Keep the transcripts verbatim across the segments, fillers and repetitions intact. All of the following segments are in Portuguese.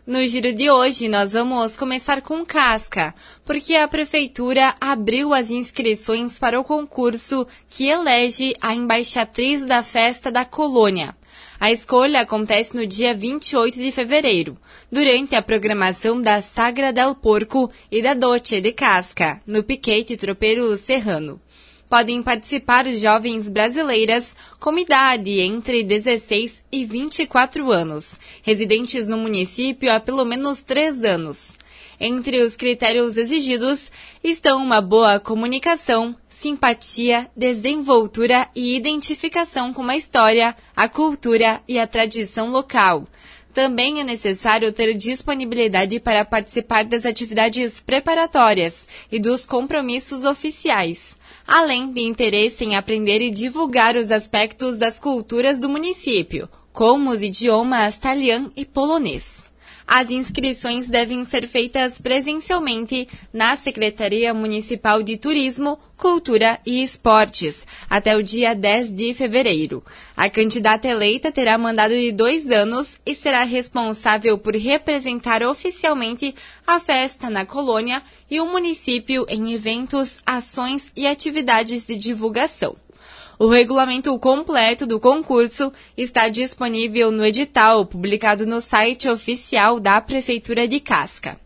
No giro de hoje, nós vamos começar com Casca, porque a Prefeitura abriu as inscrições para o concurso que elege a embaixatriz da Festa da Colônia. A escolha acontece no dia vinte e oito de fevereiro, durante a programação da Sagra del Porco e da Doce de Casca, no Piquete Tropeiro Serrano. Podem participar jovens brasileiras com idade entre dezesseis e vinte e quatro anos, residentes no município há pelo menos três anos. Entre os critérios exigidos estão uma boa comunicação, simpatia, desenvoltura e identificação com a história, a cultura e a tradição local. Também é necessário ter disponibilidade para participar das atividades preparatórias e dos compromissos oficiais, além de interesse em aprender e divulgar os aspectos das culturas do município, como os idiomas italiano e polonês. As inscrições devem ser feitas presencialmente na Secretaria Municipal de Turismo, Cultura e Esportes, até o dia dez de fevereiro. A candidata eleita terá mandado de dois anos e será responsável por representar oficialmente a festa na colônia e o município em eventos, ações e atividades de divulgação. O regulamento completo do concurso está disponível no edital publicado no site oficial da Prefeitura de Casca.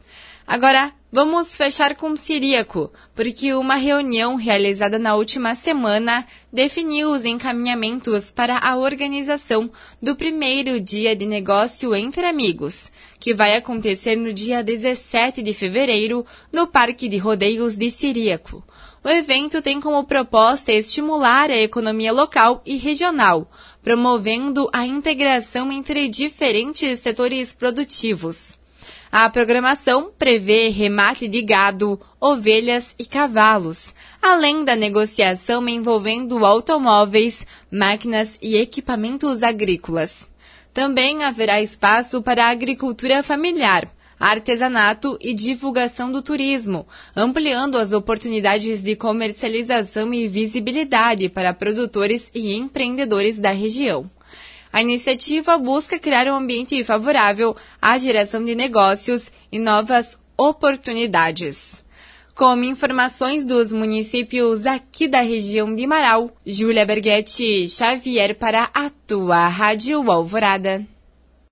Agora, vamos fechar com Ciríaco, porque uma reunião realizada na última semana definiu os encaminhamentos para a organização do primeiro dia de negócio entre amigos, que vai acontecer no dia dezessete de fevereiro no Parque de Rodeios de Ciríaco. O evento tem como proposta estimular a economia local e regional, promovendo a integração entre diferentes setores produtivos. A programação prevê remate de gado, ovelhas e cavalos, além da negociação envolvendo automóveis, máquinas e equipamentos agrícolas. Também haverá espaço para a agricultura familiar, artesanato e divulgação do turismo, ampliando as oportunidades de comercialização e visibilidade para produtores e empreendedores da região. A iniciativa busca criar um ambiente favorável à geração de negócios e novas oportunidades. Com informações dos municípios aqui da região de Marau, Júlia Berghetti Xavier para a tua Rádio Alvorada.